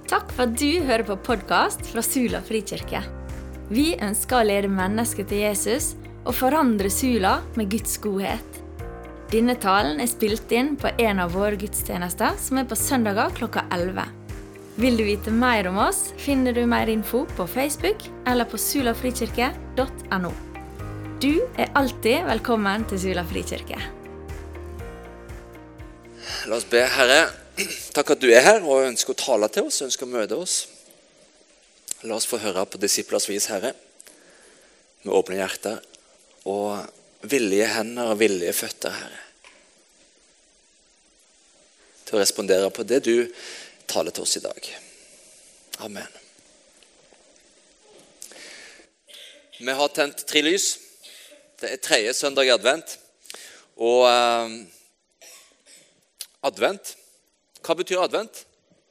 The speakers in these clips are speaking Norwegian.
Takk for at du hører på podcast fra Sula Frikirke. Vi ønsker å lede mennesker til Jesus og forandre Sula med Guds godhet. Denne talen spilt inn på en av våre gudstjenester som på søndager klokka 11. Vil du vite mer om oss, finner du mer info på Facebook eller på sulafrikirke.no. Du alltid velkommen til Sula Frikirke. La oss be, Herre. Takk at du her og ønsker å tale til oss, ønsker å møte oss. La oss få høre på disiplers vis, Herre, med åpne hjerter og villige hender og villige føtter, Herre, til å respondere på det du taler til oss i dag. Amen. Vi har tent 3 lys. Det 3. søndag i advent. Og advent, hva betyr advent?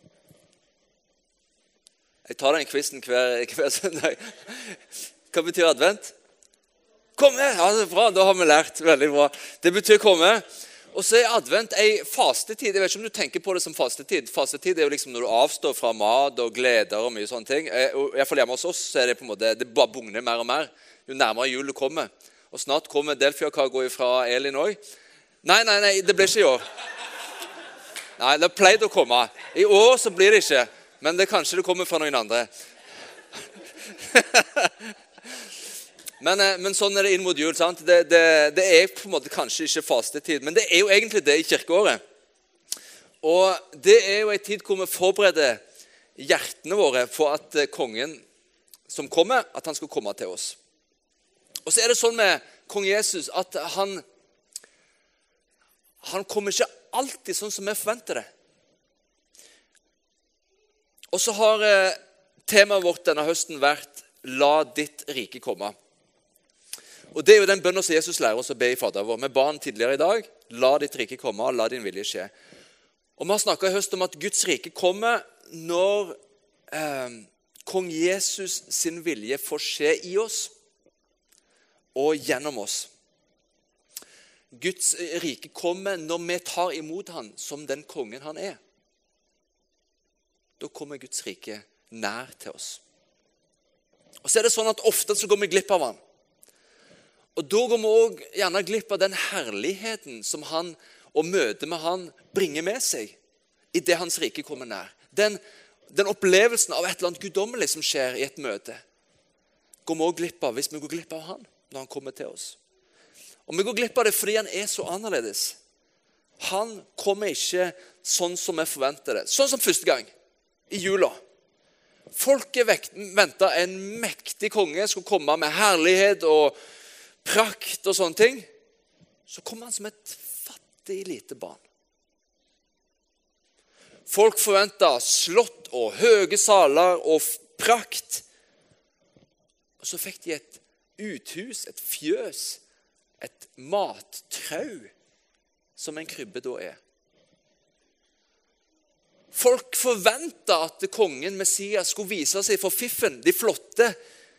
Jeg tar den quizen hver søndag. Hva betyr advent? Komme! Ja, det bra, da har vi lært. Veldig bra. Det betyr komme. Og så advent en fastetid. Jeg vet ikke om du tenker på det som fastetid. Fastetid jo liksom når du avstår fra mat og gleder og mye sånne ting. I hvert fall hjemme hos oss så det på en måte, det bare bugner mer og mer. Jo nærmere jul du kommer. Og snart kommer Delfia-kaka fra Elin også. Nei, det blir ikke i år. Nei, det pleide å komme. I år så blir det ikke, men kanskje det kommer fra noen andre. men sånn det inn mot jul, sant? Det på en måte kanskje ikke fastetid, men det jo egentlig det i kirkeåret. Og det jo en tid hvor vi forbereder hjertene våre på at kongen som kommer, at han skal komme til oss. Og så det sånn med kong Jesus at han kommer ikke alltid sånn som vi forventer det. Og så har temaet vårt denne høsten vært «La ditt rike komme». Og det jo den bønnen som Jesus lærer oss å be i Fader vår. Vi ba han tidligere i dag, «La ditt rike komme, og la din vilje skje». Og vi har snakket i høst om at Guds rike kommer når kong Jesus sin vilje får skje i oss og gjennom oss. Guds rike kommer når vi tar imot han som den kongen han Da kommer Guds rike nær til oss. Og så det sånn at ofte så går vi glipp av han. Og da går vi også gjerne glipp av den herligheten som han og møtet med han bringer med seg i det hans rike kommer nær. Den opplevelsen av et eller annet guddommelig som skjer i et møte går vi også glipp av hvis vi går glipp av han når han kommer til oss. Og vi går glipp av det fordi han så annerledes. Han kommer ikke sånn som vi forventer det. Sånn som første gang, i jula. Folket ventet en mektig konge skulle komme med herlighet og prakt og sånne ting. Så kommer han som et fattig lite barn. Folk forventet slott og høye saler og prakt. Og så fikk de et uthus, et fjøs, et mattrau, som en krybbe da Folk forventet at kongen Messias skulle vise seg for fiffen, de flotte.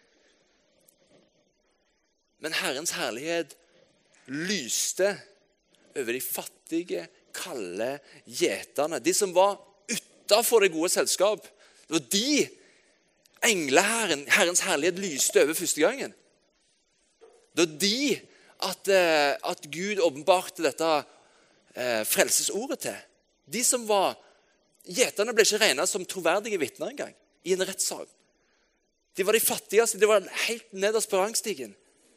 Men Herrens herlighet lyste over de fattige, kalde gjeterne. De som var utenfor det gode selskap. Det var de engleherren, Herrens herlighet lyste over første gangen. Det var de at Gud åpenbarte dette frelsesordet til. De som var gjeterne ble ikke regnet som troverdige vitner engang i en rettssak. De var de fattigste, de var helt nederst på rangstigen.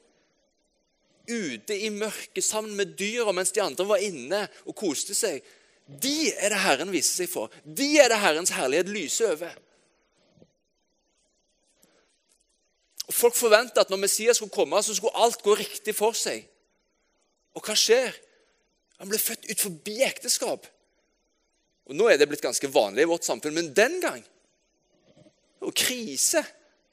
Ute i mørket sammen med dyr, mens de andre var inne og koste seg. De det Herren viser seg for. De det Herrens herlighet lyser over. Og folk forventet at når Messias skulle komme, så skulle alt gå riktig for seg. Og hva skjer? Han ble født ut forbi ekteskap. Og nå det blitt ganske vanlig i vårt samfunn, men den gang, det var krise.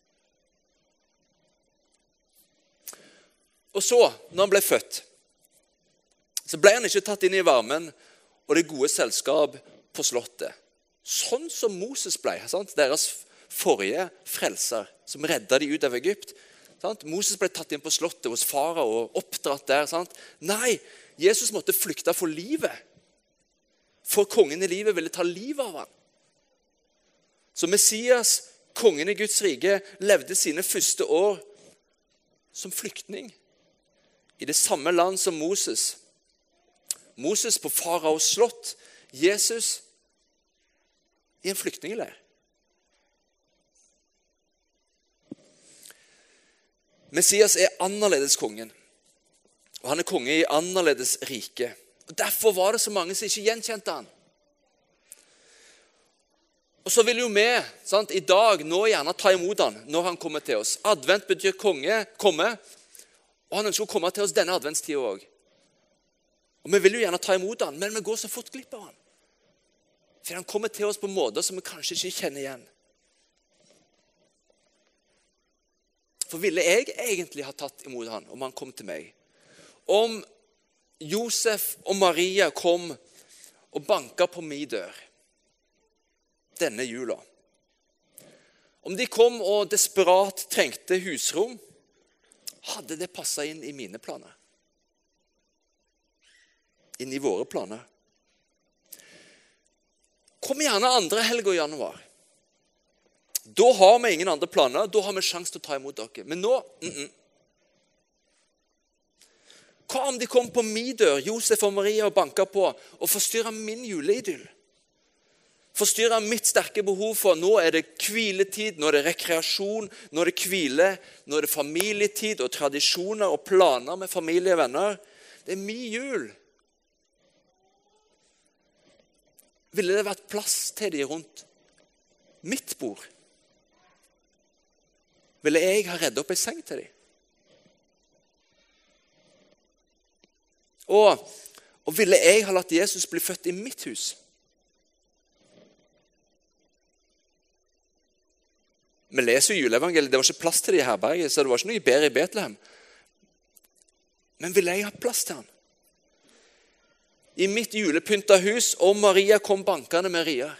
Og så, når han ble født, så ble han ikke tatt inn i varmen og det gode selskap på slottet. Sånn som Moses ble, sant? Deres forrige frelser, som reddet de ut av Egypt. Sant? Moses ble tatt inn på slottet hos fara og oppdratt der. Sant? Nei, Jesus måtte flykte for livet. For kongen i livet ville ta livet av han. Så Messias, kongen i Guds rike, levde sine første år som flyktning i det samme land som Moses. Moses på faraos slott, Jesus i en flyktningeleir. Messias er annerledes kongen, og han er konge i annerledes rike. Og derfor var det så mange som ikke gjenkjente han. Og så vil jo vi i dag nå gjerne ta imot han når han kommer til oss. Advent betyr konge, komme, og han ønsker å komme til oss denne adventstiden også. Og vi vil jo gjerne ta imot han, men vi går så fort glipp av han. For han kommer til oss på måter som vi kanskje ikke kjenner igjen. For ville jeg egentlig ha tatt imot han om han kom til meg? Om Josef og Maria kom og banket på min dør denne jula. Om de kom og desperat trengte husrom, hadde det passet inn i mine planer. Inn i våre planer. Kom gjerne andre helger i januar. Da har vi ingen andre planer, da har vi sjanse til å ta imot dere. Men nå, Hva om de kom på min dør, Josef og Maria, og banket på, og forstyrret min juleidyll? Forstyrret mitt sterke behov for, nå er det hviletid, nå er det rekreasjon, nå er det hvile, nå er det familietid og tradisjoner og planer med familie og venner. Det er min jul. Ville det vært plass til de rundt mitt bord? Ville jeg ha reddet opp en seng til dem? Og ville jeg ha latt Jesus bli født i mitt hus? Vi leser jo juleevangeliet, det var ikke plass til det i herberget, så det var ikke noe bedre i Betlehem. Men ville jeg ha plass til han? I mitt julepynta hus, og Maria kom bankende med rier.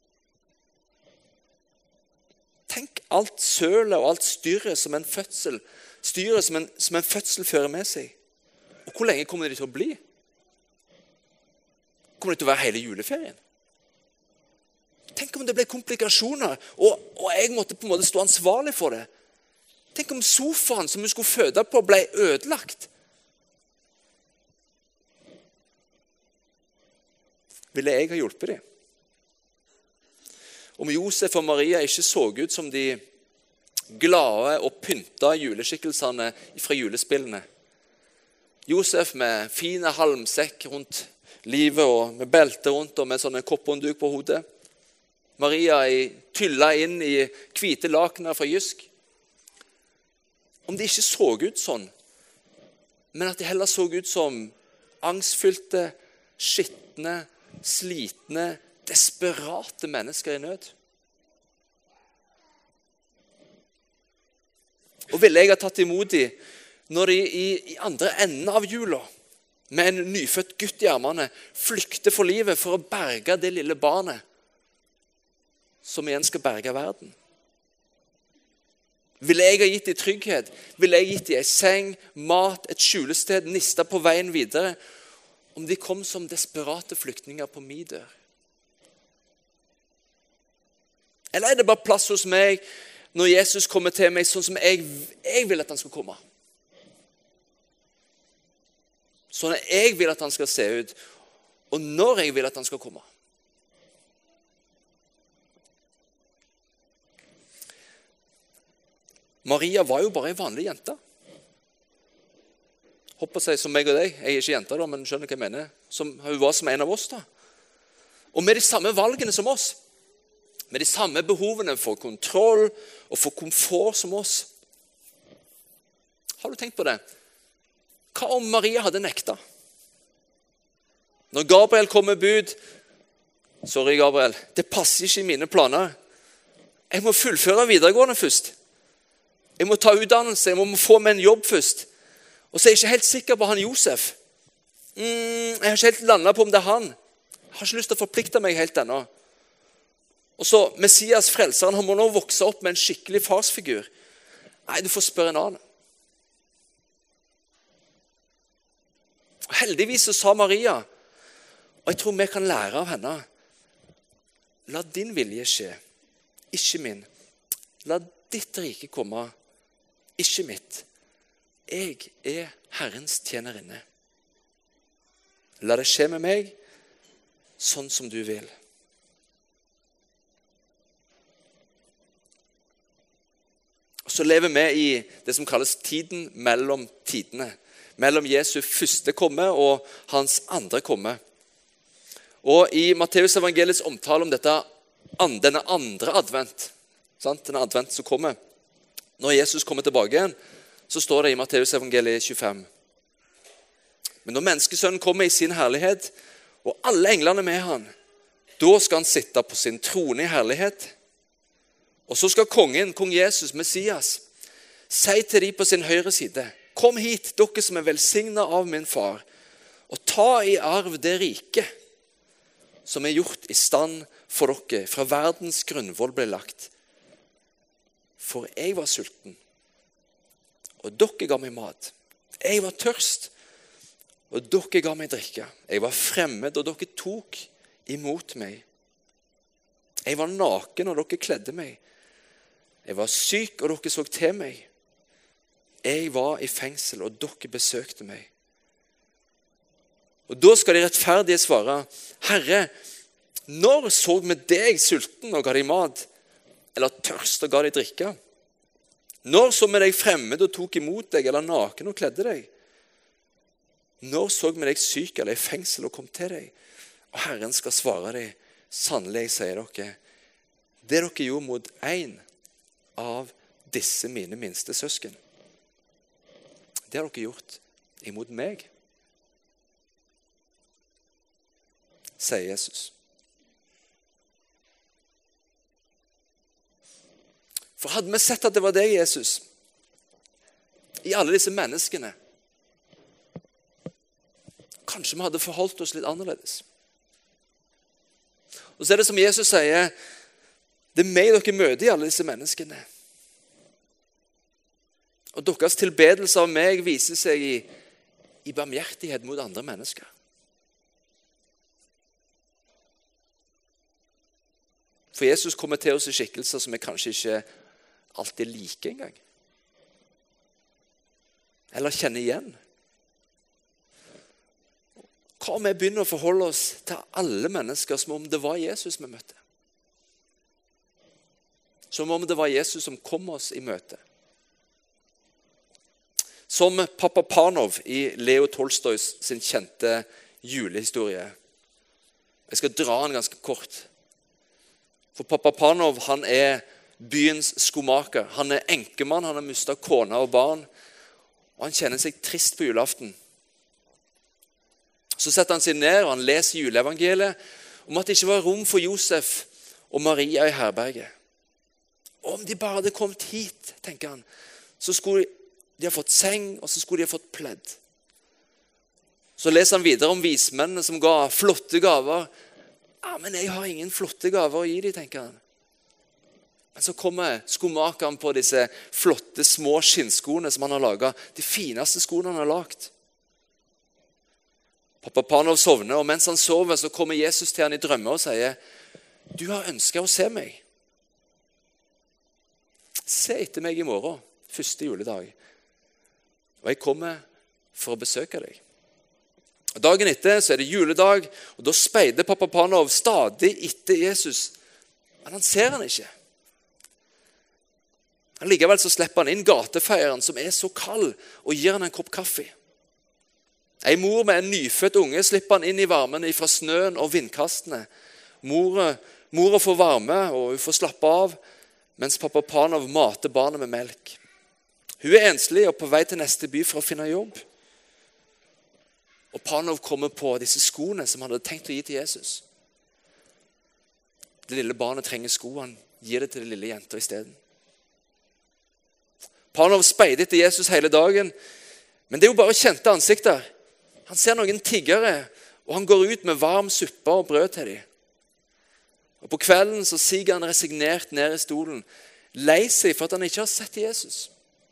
Tenk alt sølet og alt styret som en fødsel, som en fødsel fører med seg. Og hvor lenge kommer de til å bli? Kommer det til å være hele juleferien? Tenk om det ble komplikasjoner, og jeg måtte på en måte stå ansvarlig for det. Tenk om sofaen som vi skulle føde på ble ødelagt. Ville jeg ha hjulpet dem? Om Josef og Maria ikke så ut som de glade og pynta juleskikkelsene fra julespillene. Josef med fine halmsekk rundt livet og med belte rundt og med sånne kopponduk på hodet. Maria tylla inn i hvite lakener fra Jysk. Om de ikke så ut sånn, men at de heller så ut som angstfylte, skitne, slitne, desperate mennesker i nød. Og ville jeg ha tatt imot dem når de i andre enden av jula, med en nyfødt gutt i armene, flykter for livet for å berge det lille barnet, som igjen skal berge verden? Ville jeg ha gitt dem trygghet? Ville jeg gitt dem en seng, mat, et skjulested, nista på veien videre, om de kom som desperate flyktninger på min dør? Eller er det bare plass hos meg når Jesus kommer til meg sånn som jeg vil at han skal komme? Sånn at jeg vil at han skal se ut, og når jeg vil at han skal komme? Maria var jo bare en vanlig jente. Håper seg som meg og deg. Jeg er ikke jente da, men skjønner hva jeg mener. Hun var som en av oss da. Og med de samme valgene som oss. Med de samme behovene for kontroll og for komfort som oss. Har du tenkt på det? Hva om Maria hadde nekta? Når Gabriel kom med bud, sorry Gabriel, det passer ikke i mine planer. Jeg må fullføre videregående først. Jeg må ta utdannelse, jeg må få meg en jobb først. Og så er jeg ikke helt sikker på han Josef. Jeg har ikke helt landet på om det er han. Jeg har ikke lyst til å forplikte meg helt ennå. Og så Messias frelseren, han må nå vokse opp med en skikkelig farsfigur. Nei, du får spørre en annen. Heldigvis så sa Maria, og jeg tror vi kan lære av henne, la din vilje skje ikke min. La ditt rike komme, ikke mitt. Jeg er Herrens tjenerinne. La det skje med meg, sånn som du vil. Og så lever vi i det som kalles tiden mellom tidene. Mellom Jesu første komme og hans andre komme. Og i Matteus evangeliets omtale om denne andre advent, denne advent som kommer, når Jesus kommer tilbake igjen, så står det i Matteus evangeliet 25. Men når menneskesønnen kommer i sin herlighet, og alle englene med han, da skal han sitte på sin trone i herlighet. Og så skal kongen, kong Jesus, Messias, si til de på sin høyre side, kom hit, dere som er velsignet av min far, og ta i arv det rike som er gjort i stand for dere, fra verdens grunnvoll ble lagt. For jeg var sulten, og dere ga meg mat. Jeg var tørst, og dere ga meg drikke. Jeg var fremmed, og dere tok imot meg. Jeg var naken, og dere kledde meg. Jeg var syk, og dere så til meg. Jeg var i fengsel, og dere besøkte meg. Og da skal de rettferdige svare, Herre, når så vi deg sulten og ga deg mat, eller tørst og ga deg drikke? Når så vi deg fremmed og tok imot deg, eller naken og kledde deg? Når så vi deg syk eller i fengsel og kom til deg? Og Herren skal svare deg, sannelig jeg sier dere, det dere gjorde mot en av disse mine minste søsken, det har dere gjort imot meg, sier Jesus. For hadde vi sett at det var deg, Jesus, i alle disse menneskene, kanskje vi hadde forholdt oss litt annerledes. Og så er det som Jesus sier, det er meg dere møter i alle disse menneskene. Og deres tilbedelse av meg viser seg i barmhjertighet mot andre mennesker. For Jesus kommer til oss i skikkelser som vi kanskje ikke alltid liker engang. Eller kjenner igjen. Hva om vi begynner å forholde oss til alle mennesker som om det var Jesus vi møtte? Som om det var Jesus som kom oss i møte. Som Papa Panov i Leo Tolstoys sin kjente julehistorie. Jeg skal dra den ganske kort. For Papa Panov, han er byens skomaker. Han er enkemann, han har mistet kone og barn. Og han kjenner seg trist på julaften. Så setter han seg ned og han leser juleevangeliet om at det ikke var rom for Josef og Maria i herberget. Og om de bare hadde kommet hit, tenker han, så skulle de ha fått seng, og så skulle de ha fått pledd. Så leser han videre om vismennene som ga flotte gaver. Ja, men jeg har ingen flotte gaver å gi dem, tenker han. Men så kommer skomakeren på disse flotte små skinnskoene som han har laget, de fineste skoene han har lagt. Papa Panov sovner, og mens han sover, så kommer Jesus til han i drømmer og sier, du har ønsket å se meg. Se etter meg i morgen, første juledag. Og jeg kommer for å besøke deg. Og dagen etter så er det juledag, og da speider Papa Panov stadig etter Jesus. Men han ser han ikke. Likevel så slipper han inn gatefeieren som er så kald, og gir han en kopp kaffe. En mor med en nyfødt unge slipper han inn i varmen fra snøen og vindkastene. Mora får varme, og hun får slappe av, mens Papa Panov mater barnet med melk. Hun er enslig og på vei til neste by for å finne jobb. Og Panov kommer på disse skoene som han hadde tenkt å gi til Jesus. Det lille barnet trenger sko, han gir det til det lille jenta i stedet. Panov speider etter Jesus hele dagen, men det er jo bare kjente ansikter. Han ser noen tiggere, og han går ut med varm suppe og brød til dem. Og på kvelden så siger han resignert ned i stolen, lei seg for at han ikke har sett Jesus.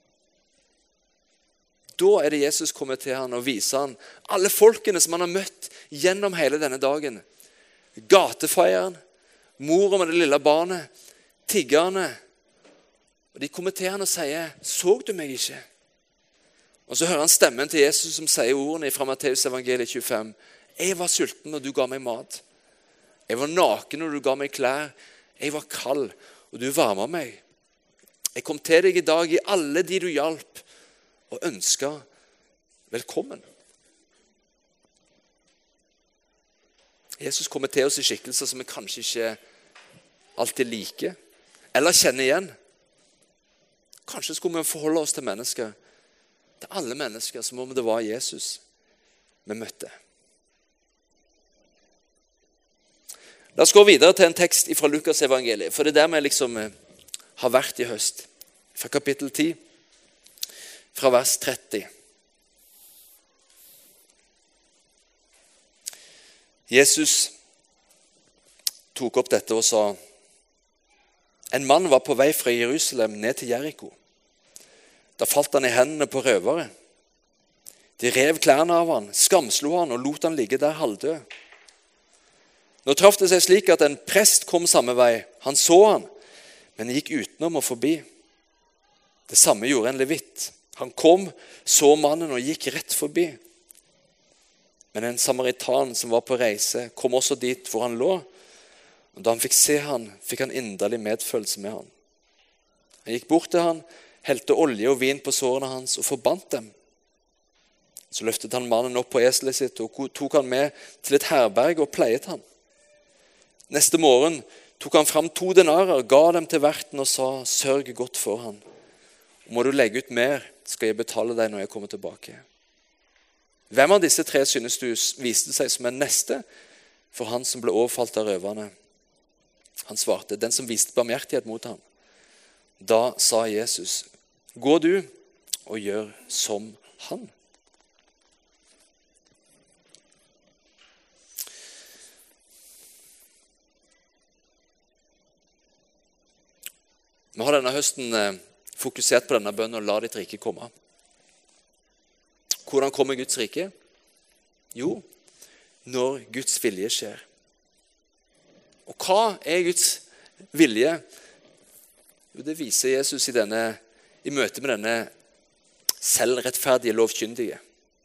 Da er det Jesus kommer til han og viser han alle folkene som han har møtt gjennom hele denne dagen. Gatefeieren, mor med det lille barnet, tiggerne, og de kommer til han og sier, så du meg ikke? Og så hører han stemmen til Jesus som sier ordene fra Matteus evangeliet 25. Jeg var sulten og du ga meg mat. Jeg var naken og du ga meg klær. Jeg var kald og du varmet meg. Jeg kom til deg i dag i alle de du hjalp og ønsket velkommen. Jesus kommer til oss i skikkelser som vi kanskje ikke alltid liker eller kjenner igjen. Kanskje skulle vi forholde oss til mennesker. Til alle mennesker som om det var Jesus vi møtte. La oss gå videre til en tekst fra Lukas evangeliet, for det er der vi liksom har vært i høst. Fra kapittel 10, fra vers 30. Jesus tok opp dette og sa, en mann var på vei fra Jerusalem ned til Jericho. Da falt han i hendene på røvere. De rev klærne av han, skamslo han og lot han ligge der halvdød. Nå traff det seg slik at en prest kom samme vei. Han så han, men gikk utenom og forbi. Det samme gjorde en levitt. Han kom, så mannen og gikk rett forbi. Men en samaritan som var på reise, kom også dit hvor han lå. Og da han fikk se han, fikk han inderlig medfølelse med han. Han gikk bort til han, helte olje og vin på sårene hans og forbandt dem. Så løftet han mannen opp på eselet sitt og tok han med til et herberg og pleiet han. Neste morgen tok han fram 2 denarer, ga dem til verten og sa, sørg godt for han. Må du legge ut mer, skal jeg betale deg når jeg kommer tilbake. Hvem av disse 3 synes du viste seg som en neste for han som ble overfalt av røverne? Han svarte, den som viste barmhjertighet mot ham. Da sa Jesus, gå du og gjør som han. Vi har denne høsten fokusert på denne bønnen og la ditt rike komme. Hvordan kommer Guds rike? Jo, når Guds vilje skjer. Og hva er Guds vilje? Jo, det viser Jesus i møte med denne selvrettferdige lovkyndige.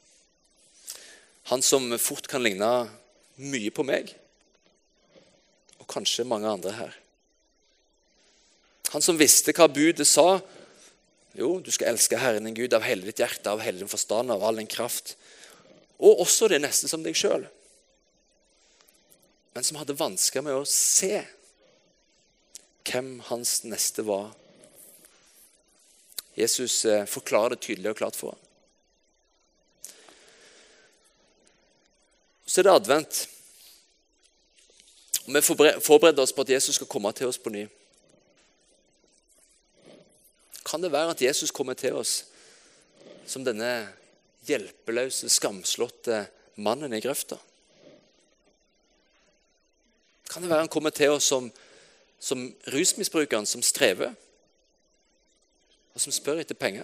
Han som fort kan ligne mye på meg, og kanskje mange andre her. Han som visste hva budet sa, jo, du skal elske Herren din Gud av hele ditt hjerte, av hele din forstand, av all din kraft, og også det neste som deg selv. Men som hadde vansker med å se hvem hans neste var. Jesus forklarer det tydelig og klart for ham. Så er det advent. Og vi forbereder oss på at Jesus skal komme til oss på ny. Kan det være at Jesus kommer til oss som denne hjelpeløse, skamslåtte mannen i grøfta? Kan det være han kommer til oss som rusmisbrukeren som strever, og som spør etter penger?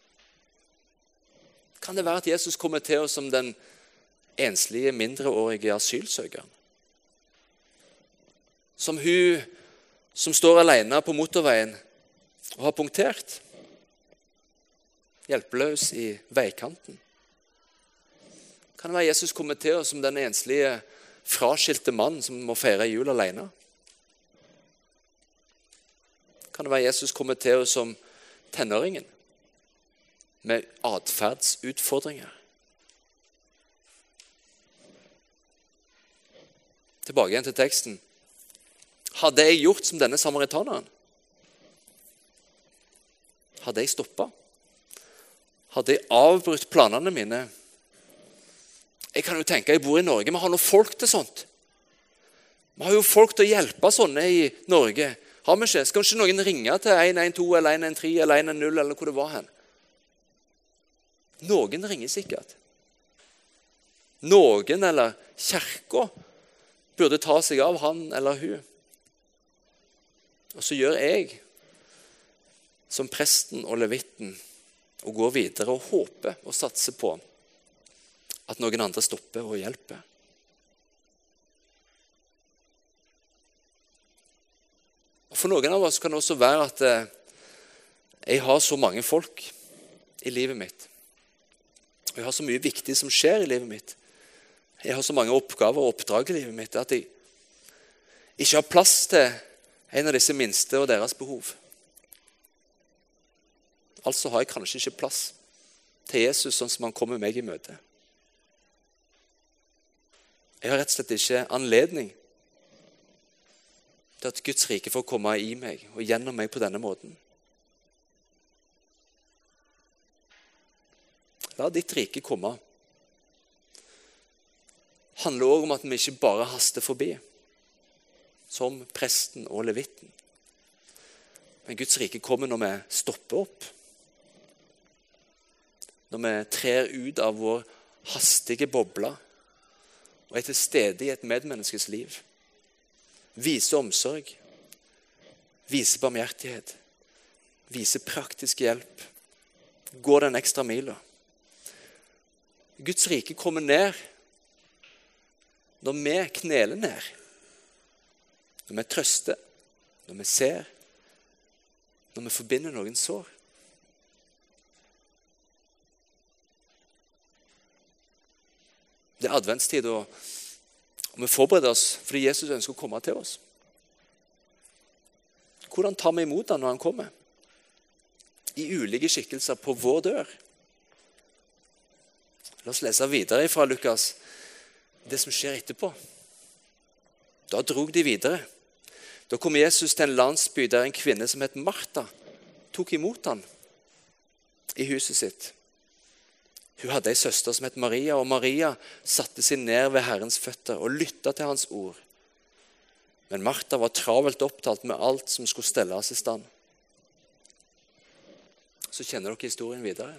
Kan det være at Jesus kommer til oss som den enslige, mindreårige asylsøkeren? Som hun som står alene på motorveien og har punktert, hjelpeløs i veikanten. Kan det være Jesus kommer til oss som den enslige, fraskilte mann som må feire jul alene? Kan det være Jesus kommer til oss som tenåringen med adferdsutfordringer? Tilbake igjen til teksten. Hadde jeg gjort som denne samaritaneren? Hadde jeg stoppet? Hadde jeg avbrutt planene mine? Jeg kan jo tenke, jeg bor i Norge, vi har noen folk til sånt. Vi har jo folk til å hjelpe sånne i Norge. Har vi ikke? Skal ikke noen ringe til 112 eller 113 eller 110 eller hvor det var hen? Noen ringer sikkert. Noen eller kirka burde ta seg av han eller hun. Og så gjør jeg som presten og levitten og går videre og håper og satser på at noen andre stopper og hjelper. Og for noen av oss kan det også være at jeg har så mange folk i livet mitt. Og jeg har så mye viktig som skjer i livet mitt. Jeg har så mange oppgaver og oppdrag i livet mitt at jeg ikke har plass til en av disse minste og deres behov. Altså har jeg kanskje ikke plass til Jesus sånn som han kommer meg i møte. Jeg har rett og slett ikke anledning til at Guds rike får komme i meg og gjennom meg på denne måten. La ditt rike komme. Det handler også om at vi ikke bare haster forbi, som presten og levitten. Men Guds rike kommer når vi stopper opp. Når vi trer ut av vår hastige boble og er til stede i et medmenneskes liv. Vise omsorg, vise barmhjertighet, vise praktisk hjelp, gå den ekstra mila. Guds rike kommer ned når vi kneler ned, når vi trøster, når vi ser, når vi forbinder noen sår. Det er adventstid, og vi forbereder oss fordi Jesus ønsker å komme til oss. Hvordan tar vi imot han når han kommer? I ulike skikkelser på vår dør. La oss lese videre fra Lukas, det som skjer etterpå. Da drog de videre. Da kom Jesus til en landsby der en kvinne som het Martha tok imot han i huset sitt. Hun hadde en søster som het Maria, og Maria satte seg ned ved Herrens føtter og lyttet til hans ord. Men Martha var travelt opptatt med alt som skulle stelles i stand. Så kjenner dere historien videre.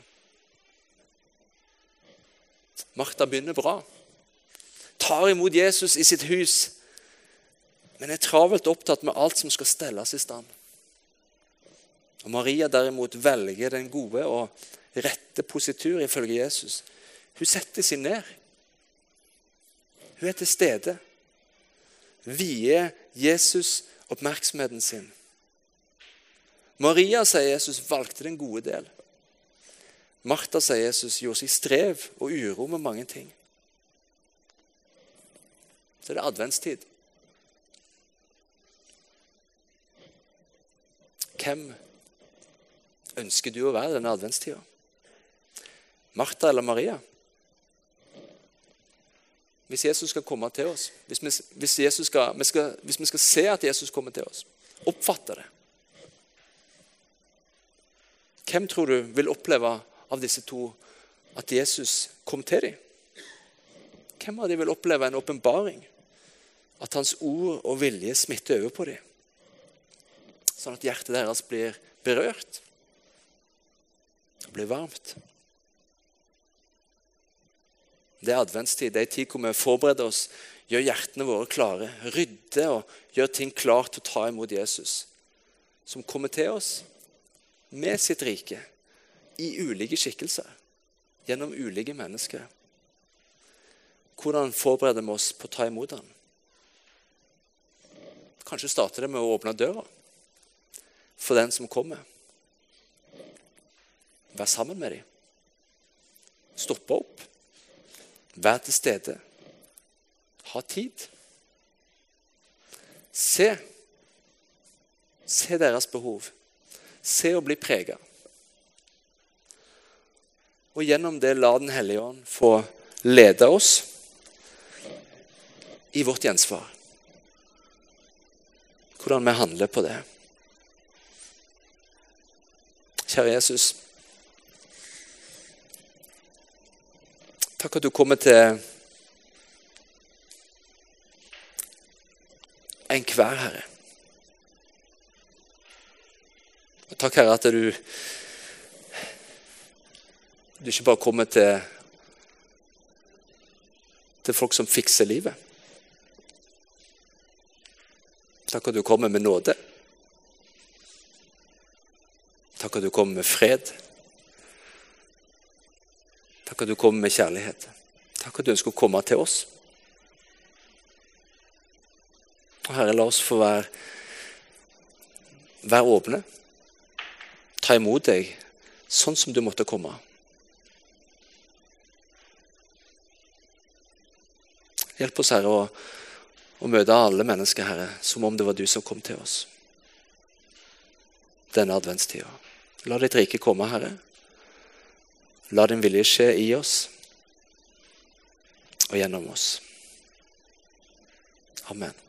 Martha begynner bra. Tar imot Jesus i sitt hus, men er travelt opptatt med alt som skal stelles i stand. Og Maria derimot velger den gode og rette positur ifølge Jesus. Hun setter seg ned. Hun er til stede. Vier Jesus oppmerksomheten sin. Maria, sier Jesus, valgte den gode del. Martha, sier Jesus, gjorde seg strev og uro med mange ting. Så er det adventstid. Hvem ønsker du å være denne adventstida? Martha eller Maria? Hvis Jesus skal komme til oss, hvis vi skal se at Jesus kommer til oss, oppfatte det. Hvem tror du vil oppleve av disse to at Jesus kom til dem? Hvem av dem vil oppleve en åpenbaring? At hans ord og vilje smitter over på dem? Sånn at hjertet deres blir berørt og blir varmt. Det er adventstid, det er tid hvor vi forbereder oss, gjør hjertene våre klare, rydder og gjør ting klart til å ta imot Jesus, som kommer til oss med sitt rike, i ulike skikkelser, gjennom ulike mennesker. Hvordan forbereder vi oss på å ta imot han? Kanskje starter det med å åpne døra for den som kommer. Vær sammen med dem. Stoppe opp. Vær til stede. Ha tid. Se deres behov. Se og bli preget. Og gjennom det la Den hellige ånd få lede oss i vårt gjensvar. Hvordan vi handler på det. Kjære Jesus, takk at du kommer til enhver, Herre. Og takk, Herre, at du ikke bare kommer til folk som fikser livet. Takk at du kommer med nåde. Takk at du kommer med fred. Takk at du kommer med kjærlighet. Takk at du ønsker å komme til oss. Og Herre, la oss få være vær åpne. Ta imot deg, sånn som du måtte komme. Hjelp oss, Herre, å møte alle mennesker, Herre, som om det var du som kom til oss. Denne adventstida. La ditt rike komme, Herre. La din vilje skje i oss og gjennom oss. Amen.